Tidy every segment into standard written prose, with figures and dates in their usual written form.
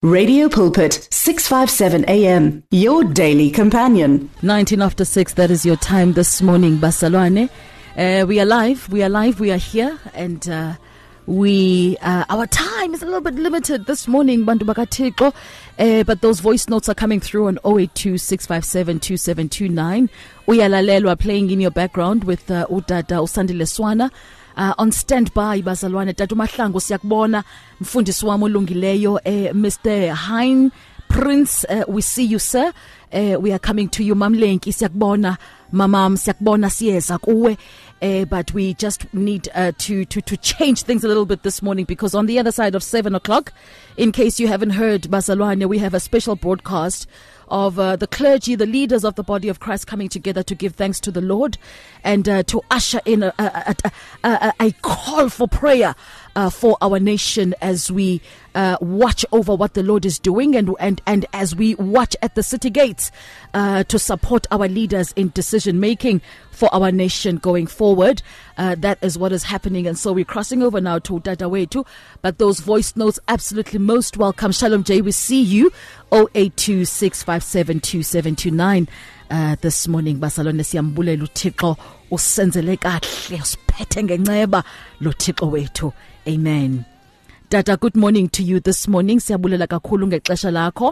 Radio Pulpit, 657 AM, your daily companion. 19 after 6, that is your time this morning, Basalwane. We are live, we are here, and our time is a little bit limited this morning, Bantu Bakatiko, but those voice notes are coming through on 082-657-2729. Uyalalelwa playing in your background with Udada Usandile Swana. On standby Bazalwane Tatu Mahlangu siyakubona mfundisi wami olungileyo Mr. Hein Prince, we see you sir. We are coming to you Mamlenki siyakubona mamam siyakubona siyeza kuwe. But we just need to change things a little bit this morning, because on the other side of 7 o'clock, in case you haven't heard, Bazalwane, we have a special broadcast of the clergy, the leaders of the body of Christ coming together to give thanks to the Lord and to usher in a call for prayer for our nation as we watch over what the Lord is doing and as we watch at the city gates to support our leaders in decision making for our nation going forward. That is what is happening, and so we're crossing over now to Dadawetu, but those voice notes absolutely most welcome. Shalom J, we see you 082-657-2729 this morning. Basalwane siyambulela uThixo usenzele kahle usiphethe ngenceba lo Thixo wethu. Amen. Dada, good morning to you this morning. Siyabulela kakhulu ngexesha lakho.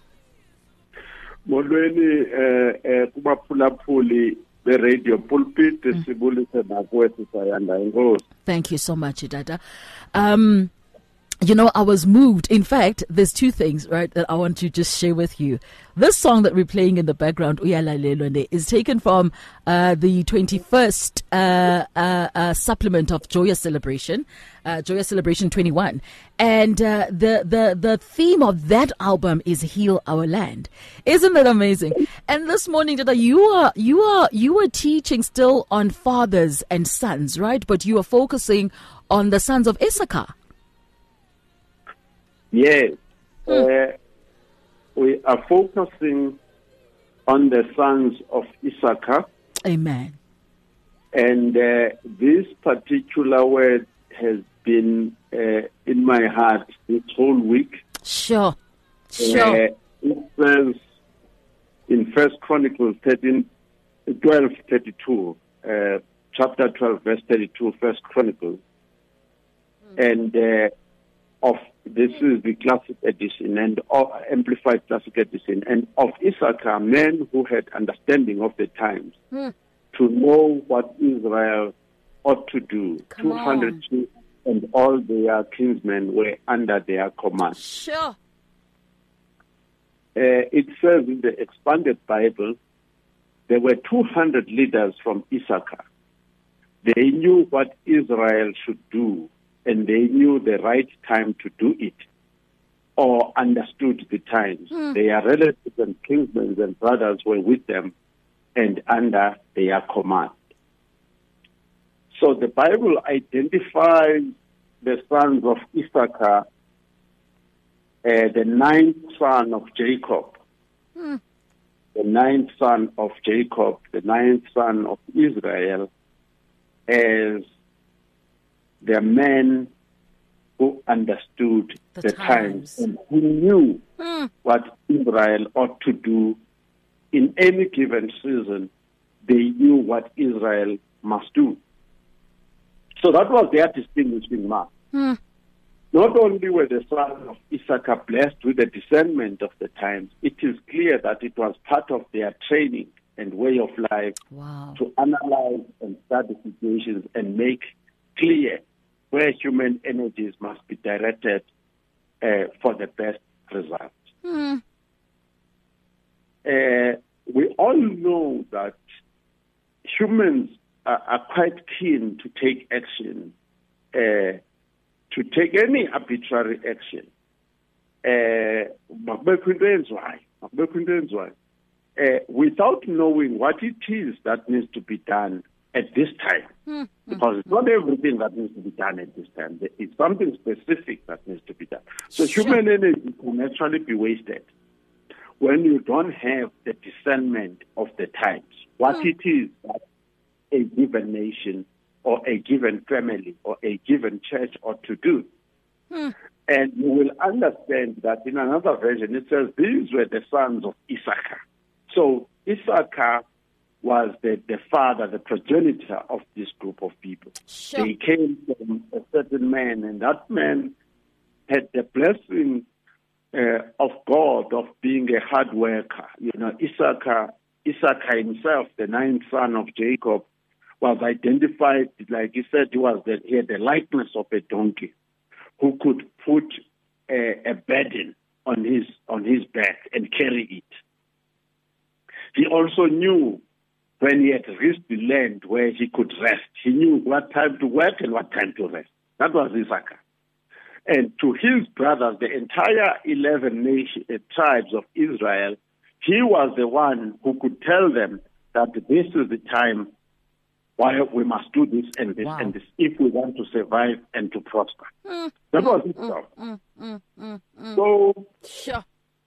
Molweni kubaphulaphuli be-Radio Pulpit sibulise nakwethu sayanda inkosi. Thank you so much, Dada. You know, I was moved. In fact, there's two things, right, that I want to just share with you. This song that we're playing in the background, Uyalalelwane, is taken from the 21st supplement of Joyous Celebration 21. And the theme of that album is Heal Our Land. Isn't that amazing? And this morning, Dada, you are teaching still on fathers and sons, right? But you are focusing on the sons of Issachar. Yes, we are focusing on the sons of Issachar. Amen. And this particular word has been in my heart this whole week. Sure. It says in 1 Chronicles 12:32, chapter 12, verse 32, 1 Chronicles. And this is the classic edition and amplified classic edition, and of Issachar, men who had understanding of the times, to know what Israel ought to do. 200 chiefs and all their kinsmen were under their command. Sure. It says in the expanded Bible, there were 200 leaders from Issachar. They knew what Israel should do, and they knew the right time to do it, or understood the times. Their relatives and kinsmen and brothers were with them and under their command. So the Bible identifies the sons of Issachar, the ninth son of Jacob, the ninth son of Jacob, the ninth son of Israel, as the men who understood the times and who knew what Israel ought to do in any given season. They knew what Israel must do. So that was their distinguishing mark. Not only were the sons of Issachar blessed with the discernment of the times, it is clear that it was part of their training and way of life to analyze and study situations and make clear where human energies must be directed for the best results. We all know that humans are quite keen to take action, to take any arbitrary action, without knowing what it is that needs to be done at this time. Because it's not everything that needs to be done at this time. It's something specific that needs to be done. So human energy can actually be wasted when you don't have the discernment of the times, what it is that a given nation or a given family or a given church ought to do. And you will understand that in another version it says these were the sons of Issachar. So Issachar was the father, the progenitor of this group of people. Sure. They came from a certain man, and that man had the blessing of God of being a hard worker. Issachar himself, the ninth son of Jacob, was identified, like he said, he had the likeness of a donkey who could put a burden on his back and carry it. He also knew when he had reached the land where he could rest. He knew what time to work and what time to rest. That was Issachar. And to his brothers, the entire 11 tribes of Israel, he was the one who could tell them that this is the time why we must do this and this and this if we want to survive and to prosper. That was it. So, sure.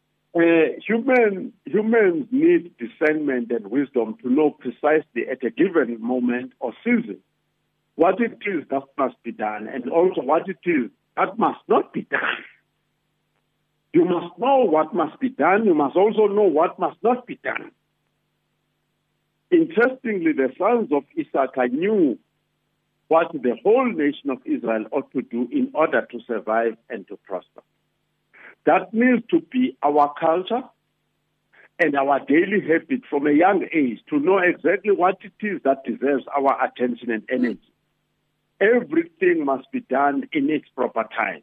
Humans need discernment and wisdom to know precisely at a given moment or season what it is that must be done and also what it is that must not be done. You must know what must be done. You must also know what must not be done. Interestingly, the sons of Issachar knew what the whole nation of Israel ought to do in order to survive and to prosper. That needs to be our culture and our daily habit from a young age to know exactly what it is that deserves our attention and energy. Everything must be done in its proper time.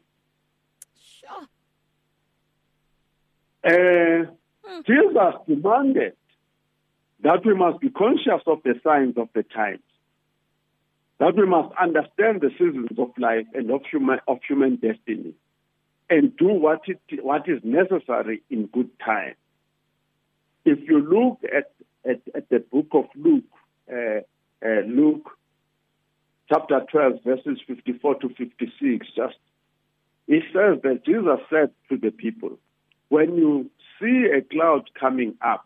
Sure. Jesus demanded that we must be conscious of the signs of the times, that we must understand the seasons of life and of human destiny, and do what is necessary in good time. If you look at the book of Luke, Luke chapter 12, verses 54 to 56, it says that Jesus said to the people, when you see a cloud coming up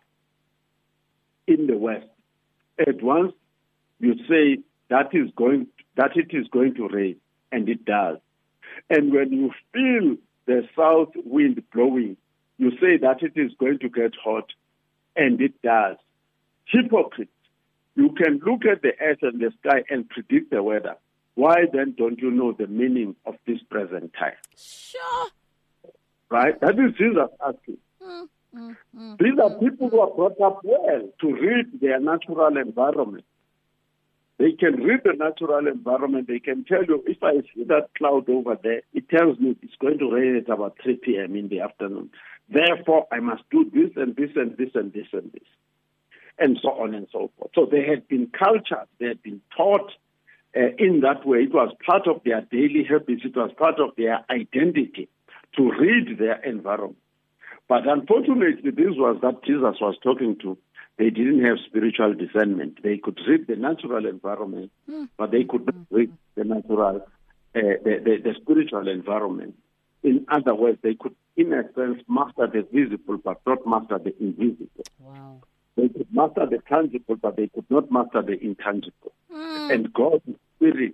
in the west, at once you say that it is going to rain, and it does. And when you feel the south wind blowing, you say that it is going to get hot, and it does. Hypocrite, you can look at the earth and the sky and predict the weather. Why then don't you know the meaning of this present time? Sure. Right? That is Jesus asking. These are people who are brought up well to read their natural environment. They can read the natural environment. They can tell you, if I see that cloud over there, it tells me it's going to rain at about 3 p.m. in the afternoon. Therefore, I must do this and this and this and this and this, and so on and so forth. So they had been cultured. They had been taught in that way. It was part of their daily habits. It was part of their identity to read their environment. But unfortunately, this was that Jesus was talking to. They didn't have spiritual discernment. They could read the natural environment, but they could not read the natural, the spiritual environment. In other words, they could, in a sense, master the visible, but not master the invisible. Wow. They could master the tangible, but they could not master the intangible. And God is spirit.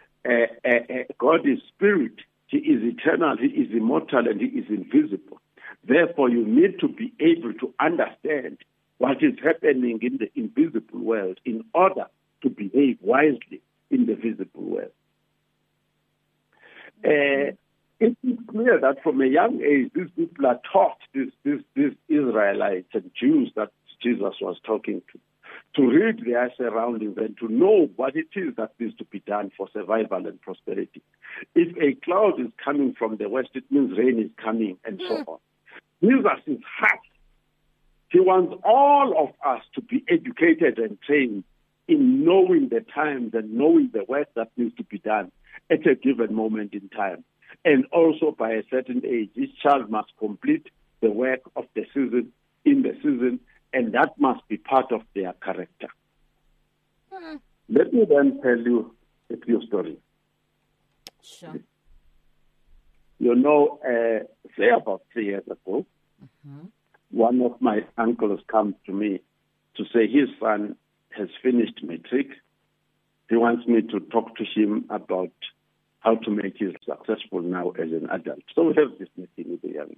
God is spirit. He is eternal. He is immortal, and He is invisible. Therefore, you need to be able to understand what is happening in the invisible world in order to behave wisely in the visible world. It is clear that from a young age, these people are taught, these Israelites and Jews that Jesus was talking to read their surroundings and to know what it is that needs to be done for survival and prosperity. If a cloud is coming from the west, it means rain is coming, and so on. Jesus is harsh. He wants all of us to be educated and trained in knowing the times and knowing the work that needs to be done at a given moment in time. And also by a certain age, each child must complete the work of the season in the season, and that must be part of their character. Let me then tell you a few stories. Sure. You know, say about 3 years ago, one of my uncles comes to me to say his son has finished matric. He wants me to talk to him about how to make you successful now as an adult. So we have this meeting with the young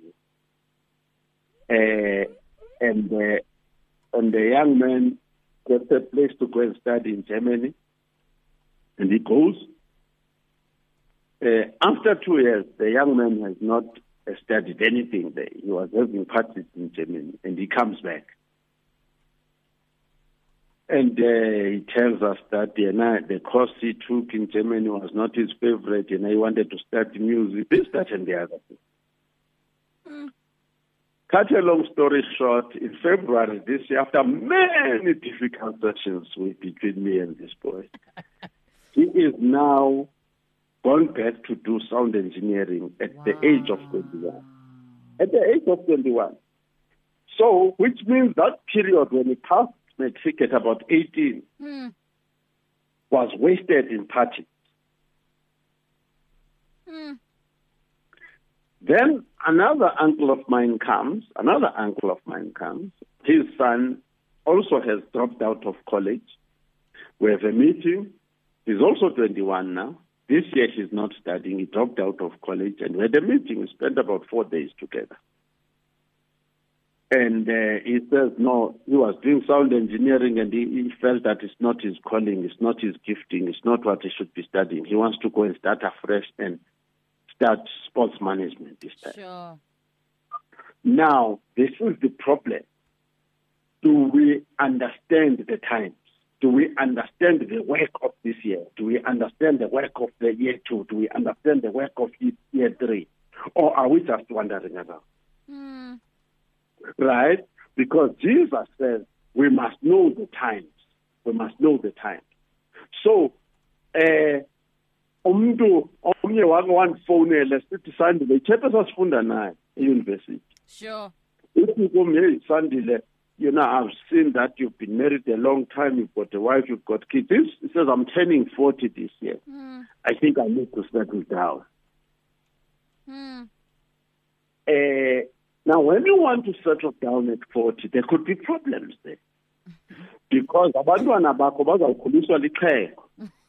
man. And the young man gets a place to go and study in Germany. And he goes. After 2 years, the young man has not studied anything there. He was having parties in Germany, and he comes back. And he tells us that the course he took in Germany was not his favorite, and he wanted to study music, this, that, and the other thing. Cut a long story short, in February this year, after many difficult sessions between me and this boy, he is now gone back to do sound engineering at the age of 21. At the age of 21. So, which means that period when he passed matric at about 18 was wasted in parties. Then another uncle of mine comes. His son also has dropped out of college. We have a meeting. He's also 21 now. This year he's not studying. He dropped out of college. And we had a meeting. We spent about 4 days together. And he says, no, he was doing sound engineering and he felt that it's not his calling, it's not his gifting, it's not what he should be studying. He wants to go and start afresh and start sports management this time. Sure. Now, this is the problem. Do we understand the times? Do we understand the work of this year? Do we understand the work of the year 2? Do we understand the work of year 3? Or are we just wandering around? Right? Because Jesus says we must know the times. We must know the times. So, omnye wangifonela sithi Sandile ithethe sasifunda naye e-university. Sure. Uthi kumye Sandile, you know, I've seen that you've been married a long time, you've got a wife, you've got kids. He says, I'm turning 40 this year. I think I need to settle down. Now, when you want to settle down at 40, there could be problems there. Because abantwana bakho bazawukhuliswa liqhego.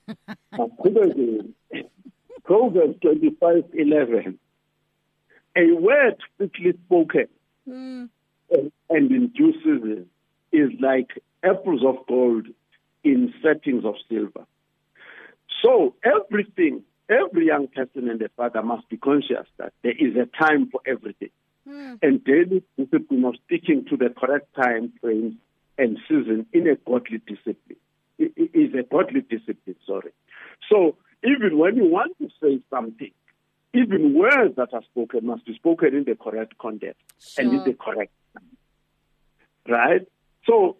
Proverbs 25:11. A word quickly spoken and in due season is like apples of gold in settings of silver. So every young person and their father must be conscious that there is a time for everything. And daily discipline of sticking to the correct time frame and season in a godly discipline. It is a godly discipline, So even when you want to say something, even words that are spoken must be spoken in the correct context and in the correct time. Right? So,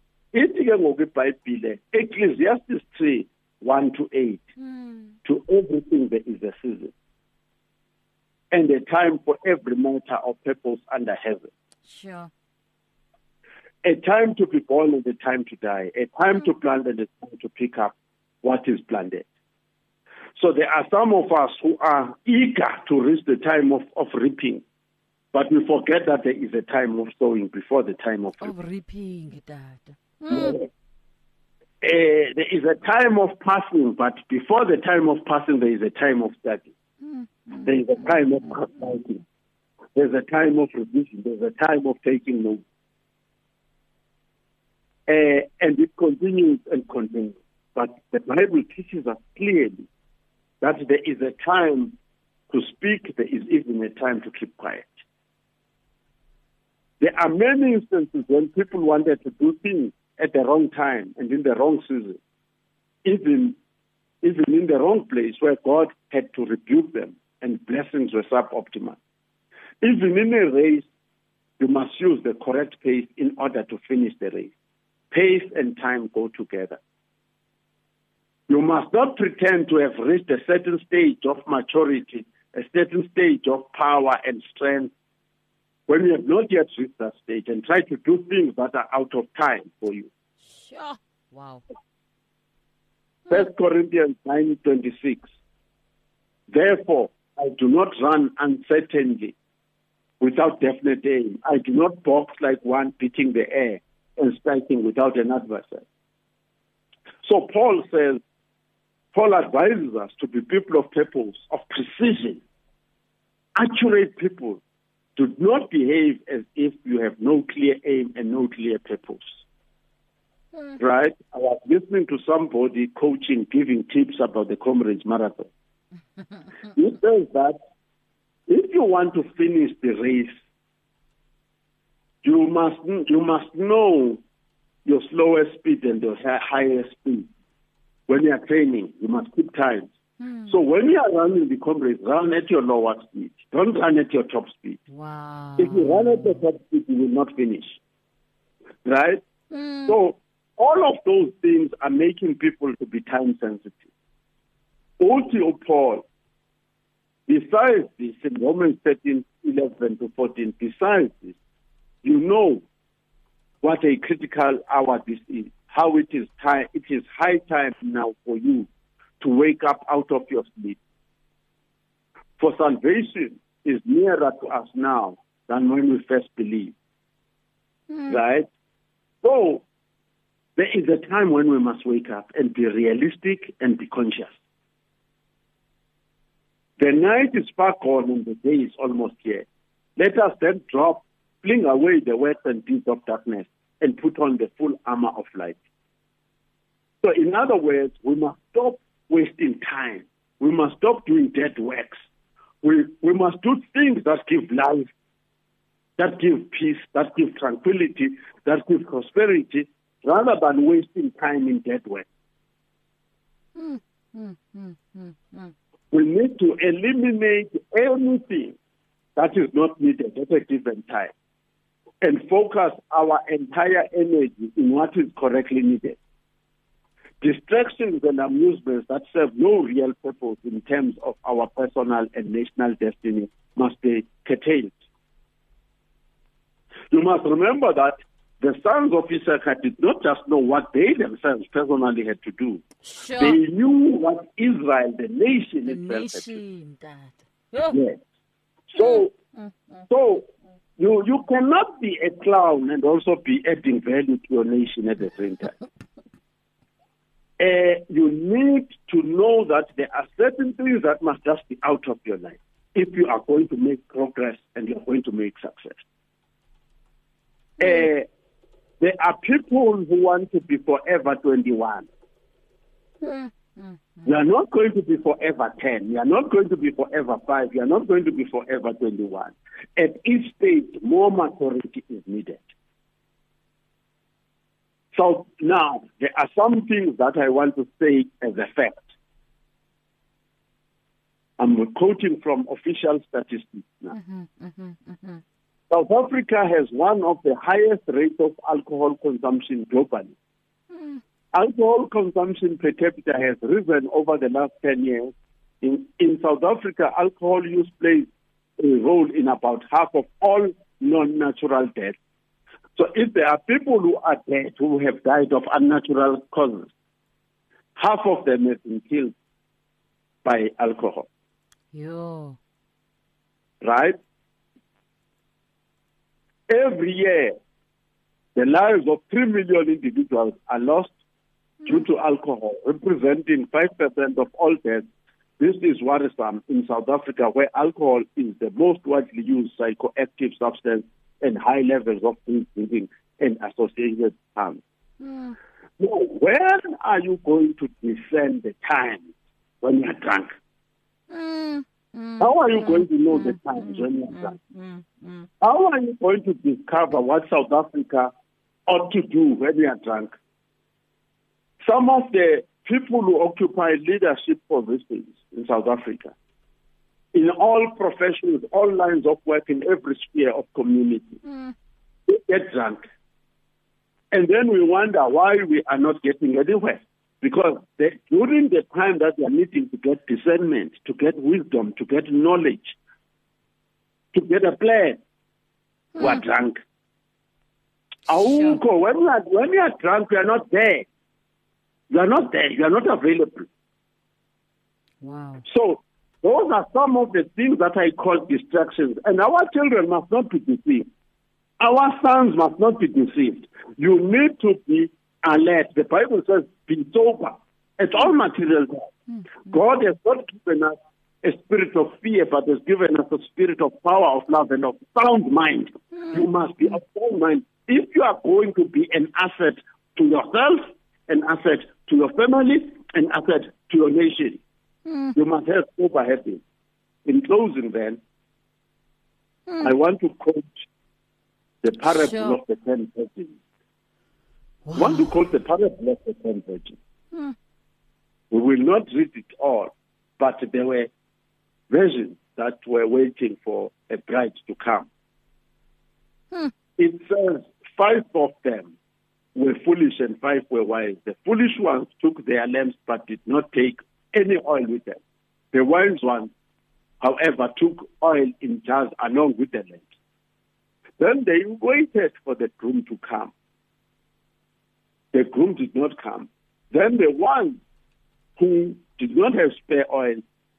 Ecclesiastes 3:1-8, to everything there is a season, and a time for every matter or purpose under heaven. Sure. A time to be born and a time to die. A time to plant and a time to pick up what is planted. So there are some of us who are eager to reach the time of reaping, but we forget that there is a time of sowing before the time of reaping. There is a time of passing, but before the time of passing, there is a time of study. There is a time of consulting. There's a time of revision. There's a time of taking notes. And it continues and continues. But the Bible teaches us clearly that there is a time to speak, there is even a time to keep quiet. There are many instances when people wanted to do things at the wrong time and in the wrong season, even in the wrong place where God had to rebuke them and blessings were suboptimal. Even in a race, you must use the correct pace in order to finish the race. Pace and time go together. You must not pretend to have reached a certain stage of maturity, a certain stage of power and strength, when you have not yet reached that stage, and try to do things that are out of time for you. Sure. Wow. 1 Corinthians 9:26. Therefore, I do not run uncertainly without definite aim. I do not box like one beating the air and striking without an adversary. So Paul Paul advises us to be people of purpose, of precision, accurate people. Do not behave as if you have no clear aim and no clear purpose. Right? I was listening to somebody coaching, giving tips about the Comrades Marathon. He says that if you want to finish the race, you must know your slowest speed and your highest speed. When you are training, you must keep time. So when you are running the Comrades, run at your lower speed. Don't run at your top speed. Wow. If you run at the top speed, you will not finish. Right? So all of those things are making people to be time sensitive. Also, Paul, besides this, in Romans 13:11-14, besides this, you know what a critical hour this is, how it is time. It is high time now for you to wake up out of your sleep. For salvation is nearer to us now than when we first believed. Right? So, there is a time when we must wake up and be realistic and be conscious. The night is far gone and the day is almost here. Let us then fling away the works and deeds of darkness and put on the full armor of light. So in other words, we must stop wasting time. We must stop doing dead works. We must do things that give life, that give peace, that give tranquility, that give prosperity, rather than wasting time in dead work. We need to eliminate anything that is not needed at a given time and focus our entire energy in what is correctly needed. Distractions and amusements that serve no real purpose in terms of our personal and national destiny must be curtailed. You must remember that the sons of Issachar did not just know what they themselves personally had to do. Sure. They knew what Israel, the nation itself, had to do. Yes. So you cannot be a clown and also be adding value to your nation at the same time. You need to know that there are certain things that must just be out of your life if you are going to make progress and you are going to make success. There are people who want to be forever 21. You are not going to be forever 10. You are not going to be forever 5. You are not going to be forever 21. At each stage, more maturity is needed. So now, there are some things that I want to say as a fact. I'm quoting from official statistics now. South Africa has one of the highest rates of alcohol consumption globally. Alcohol consumption per capita has risen over the last 10 years. In South Africa, alcohol use plays a role in about half of all non-natural deaths. So if there are people who are dead, who have died of unnatural causes, half of them have been killed by alcohol. Yo. Right? Every year, the lives of 3 million individuals are lost due to alcohol, representing 5% of all deaths. This is worrisome in South Africa, where alcohol is the most widely used psychoactive substance and high levels of drinking and associated harm. Now, when are you going to discern the time when you are drunk? How are you going to know the times when you are drunk? How are you going to discover what South Africa ought to do when you are drunk? Some of the people who occupy leadership positions in South Africa, in all professions, all lines of work, in every sphere of community, they get drunk. And then we wonder why we are not getting anywhere. Because during the time that we are needing to get discernment, to get wisdom, to get knowledge, to get a plan, we are drunk. Sure. When you are drunk, you are not there. You are not there. You are not available. Wow. So those are some of the things that I call distractions. And our children must not be deceived. Our sons must not be deceived. You need to be alert. The Bible says, be sober. It's all material. God has not given us a spirit of fear, but has given us a spirit of power, of love, and of sound mind. You must be of sound mind. If you are going to be an asset to yourself, an asset to your family, an asset to your nation, you must have sober habits. In closing then, I want to quote the parable of the 10 virgins. Wow. I want to quote the parable of the 10 virgins. We will not read it all, but there were virgins that were waiting for a bride to come. It says 5 of them were foolish and 5 were wise. The foolish ones took their lamps but did not take any oil with them. The wise ones, however, took oil in jars along with the lamps. Then they waited for the groom to come. The groom did not come. Then the ones who did not have spare oil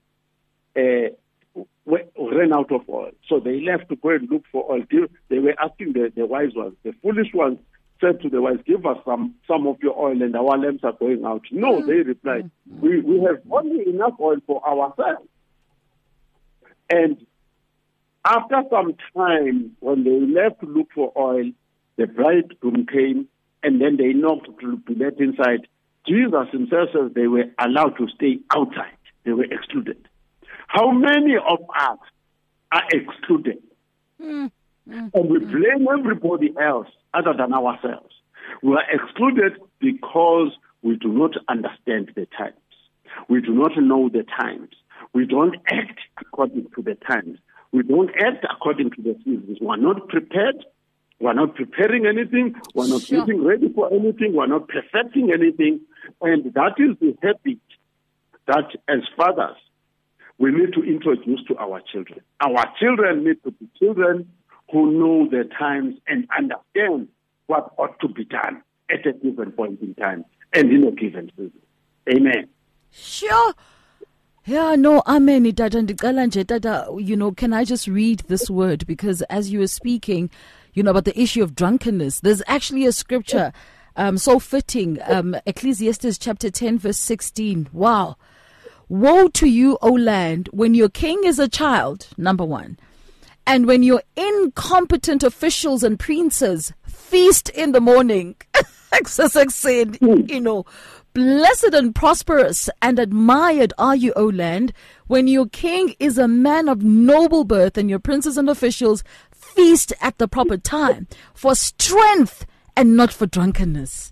ran out of oil. So they left to go and look for oil. They were asking the wise ones. The foolish ones said to the wise, give us some of your oil and our lamps are going out. No, they replied, we have only enough oil for ourselves. And after some time, when they left to look for oil, the bridegroom came and then they knocked to be let inside. Jesus himself says they were allowed to stay outside. They were excluded. How many of us are excluded? And we blame everybody else other than ourselves. We are excluded because we do not understand the times. We do not know the times. We don't act according to the times. We don't act according to the seasons. We are not prepared. We are not preparing anything. We are not getting ready for anything. We are not perfecting anything. And that is the habit that as fathers, we need to introduce to our children. Our children need to be children who know the times and understand what ought to be done at a given point in time and in a given season. Amen. Sure. Yeah, no, amen. Tata, you know, can I just read this word? Because as you were speaking, you know, about the issue of drunkenness, there's actually a scripture so fitting, Ecclesiastes chapter 10, verse 16. Wow. Woe to you, O land, when your king is a child, number one, and when your incompetent officials and princes feast in the morning. Exercise said, you know, blessed and prosperous and admired are you, O land, when your king is a man of noble birth and your princes and officials feast at the proper time for strength and not for drunkenness.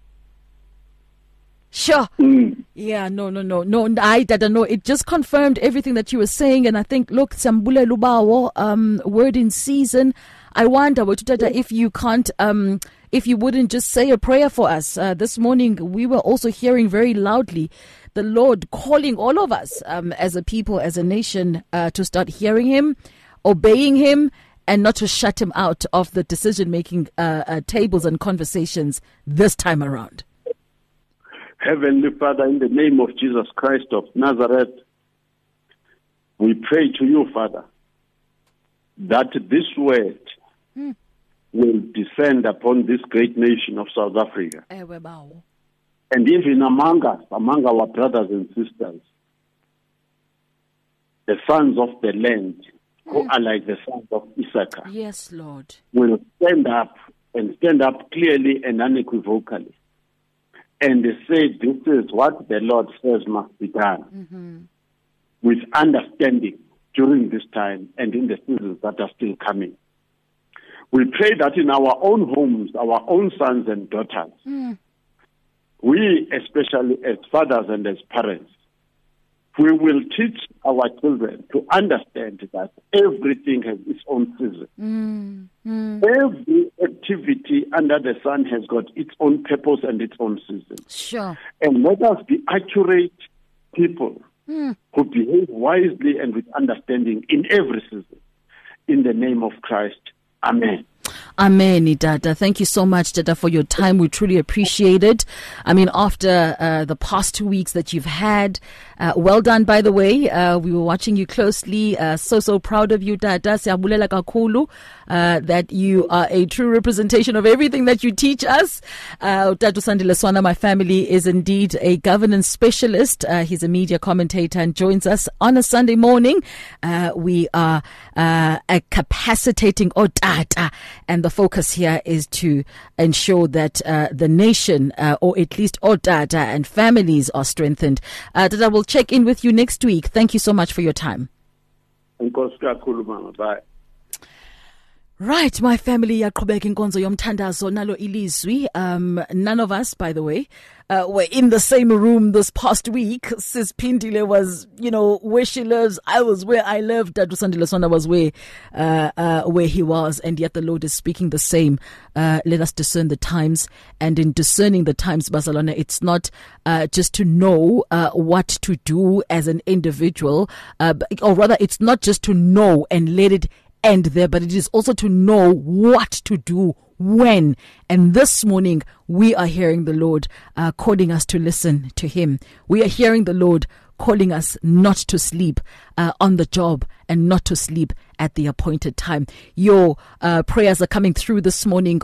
Sure. Yeah, no. I don't know. It just confirmed everything that you were saying. And I think, look, Sambule Lubawo, word in season. I wonder, if you can't, if you wouldn't just say a prayer for us. This morning, we were also hearing very loudly the Lord calling all of us as a people, as a nation, to start hearing him, obeying him, and not to shut him out of the decision-making tables and conversations this time around. Heavenly Father, in the name of Jesus Christ of Nazareth, we pray to you, Father, that this word will descend upon this great nation of South Africa. And even among us, among our brothers and sisters, the sons of the land, who are like the sons of Issachar, yes, Lord, will stand up and stand up clearly and unequivocally. And they say, this is what the Lord says must be done with understanding during this time and in the seasons that are still coming. We pray that in our own homes, our own sons and daughters, we, especially as fathers and as parents, we will teach our children to understand that everything has its own season. Every activity under the sun has got its own purpose and its own season. Sure. And let us be accurate people who behave wisely and with understanding in every season. In the name of Christ. Amen. Amen, Dada. Thank you so much, Dada, for your time. We truly appreciate it. I mean, after the past 2 weeks that you've had, well done, by the way. We were watching you closely. So proud of you, Dada. Siyabulela kakhulu that you are a true representation of everything that you teach us. Dada Usandile Swana, my family, is indeed a governance specialist. He's a media commentator and joins us on a Sunday morning. We are capacitating Otata, and the focus here is to ensure that the nation, or at least Otata and families, are strengthened. Dada, will check in with you next week. Thank you so much for your time. Bye. Right, my family, yaqhubeka inkonzo yomthandazo nalo ilizwi. None of us, by the way, were in the same room this past week. Sis Pindile was, where she lives. I was where I lived. Dadu Sandile Swana was where he was, and yet the Lord is speaking the same. Let us discern the times, and in discerning the times, Bazalwane, it's not just to know what to do as an individual, or rather, it's not just to know and let it end there, but it is also to know what to do when. And this morning, we are hearing the Lord calling us to listen to Him. We are hearing the Lord calling us not to sleep on the job and not to sleep at the appointed time. Your prayers are coming through this morning,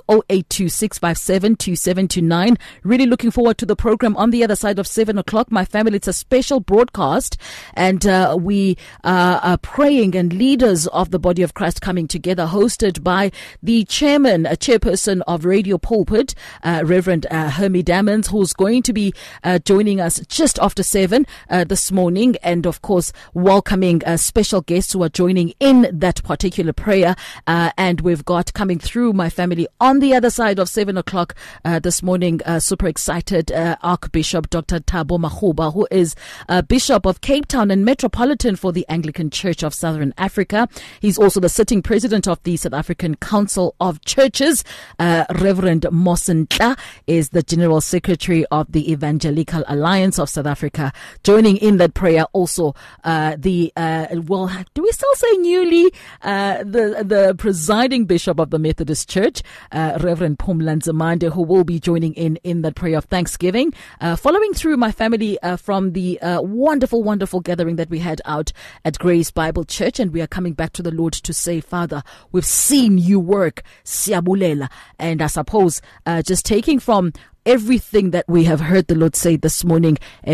082-657-2729. Really looking forward to the program on the other side of 7 o'clock. My family, it's a special broadcast, and we are praying, and leaders of the body of Christ coming together, hosted by the chairperson of Radio Pulpit, Reverend Hermie Dammons, who's going to be joining us just after 7 this morning, and of course welcoming special guests who are joining in that particular prayer. And we've got coming through, my family, on the other side of 7 o'clock this morning, super excited, Archbishop Dr. Thabo Makgoba, who is Bishop of Cape Town and Metropolitan for the Anglican Church of Southern Africa. He's also the sitting president of the South African Council of Churches. Reverend Mosentla is the General Secretary of the Evangelical Alliance of South Africa. Joining in that prayer also do we still say newly, the presiding bishop of the Methodist Church, Reverend Phumla Nzimande, who will be joining in that prayer of thanksgiving. Following through, my family, from the wonderful gathering that we had out at Grace Bible Church, and we are coming back to the Lord to say, Father, we've seen you work, siyabulela. And I suppose just taking from everything that we have heard the Lord say this morning,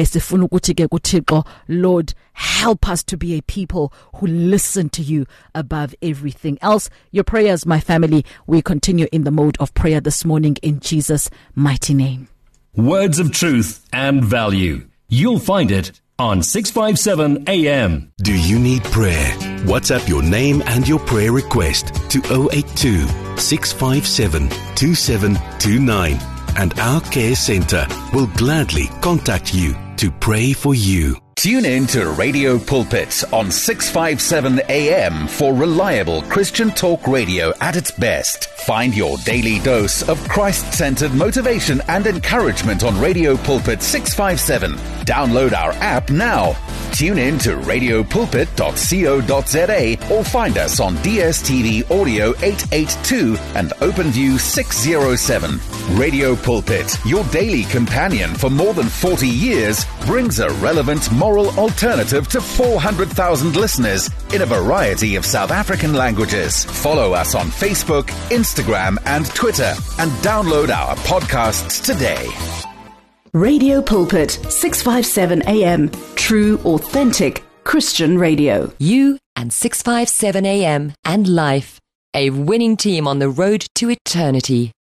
Lord, help us to be a people who listen to you above everything else. Your prayers, my family, we continue in the mode of prayer this morning in Jesus' mighty name. Words of truth and value. You'll find it on 657 AM. Do you need prayer? WhatsApp your name and your prayer request to 082 657 2729. And our care center will gladly contact you to pray for you. Tune in to Radio Pulpit on 657 AM for reliable Christian talk radio at its best. Find your daily dose of Christ-centered motivation and encouragement on Radio Pulpit 657. Download our app now. Tune in to radiopulpit.co.za or find us on DSTV Audio 882 and OpenView 607. Radio Pulpit, your daily companion for more than 40 years, brings a relevant moral alternative to 400,000 listeners in a variety of South African languages. Follow us on Facebook, Instagram and Twitter, and download our podcasts today. Radio Pulpit, 657 AM. True, authentic Christian radio. You and 657 AM and life. A winning team on the road to eternity.